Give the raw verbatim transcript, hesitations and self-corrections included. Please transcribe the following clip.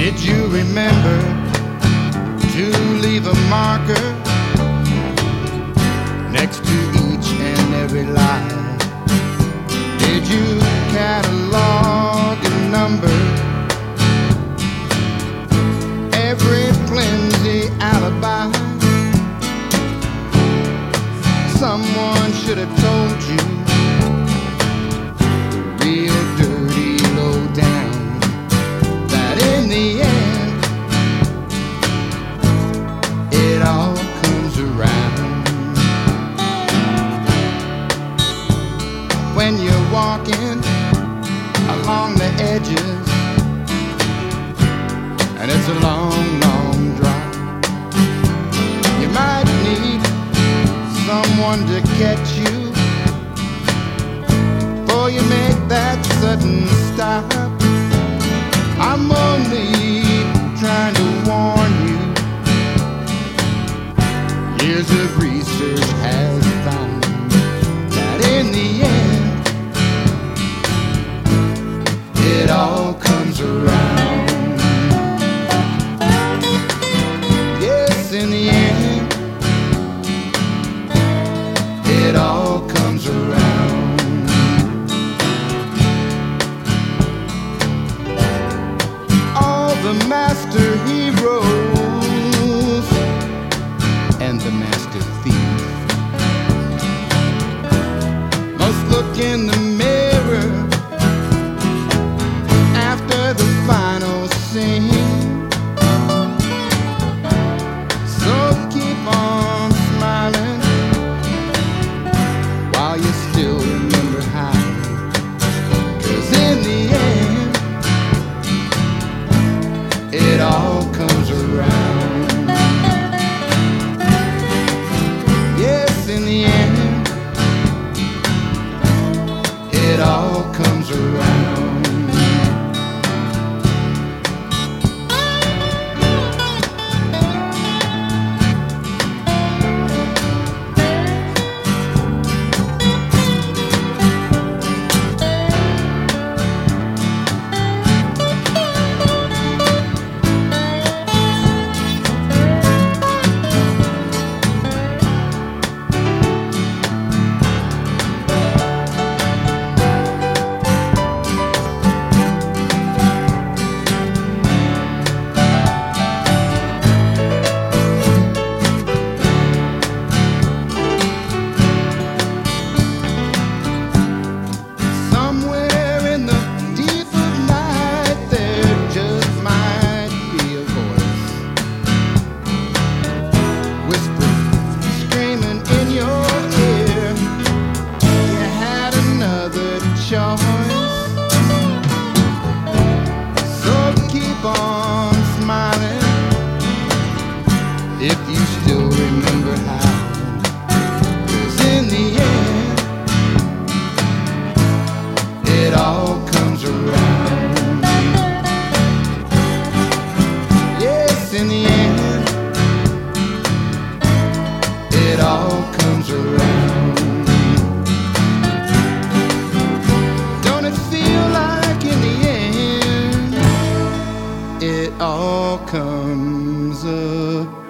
Did you remember to leave a marker next to each and every lie? Did you catalog and number every flimsy alibi? Someone should have told you the real dirty low down, that in the end it all comes around. When you're walking along the edges and it's a long, long drive, you might need someone to catch you before you make that sudden stop. I'm only trying to warn you. Years of research has found that in the end it all comes around. Yes, in the end it all comes around. All the master heroes and the master thief must look in the mirror after the final scene. So keep on smiling while you still remember how, 'cause in the end it all comes around. Yes, in the end it all comes around. So keep on smiling if you still remember how, 'cause in the end it all comes around. Yes, in the end it all comes around. It all comes up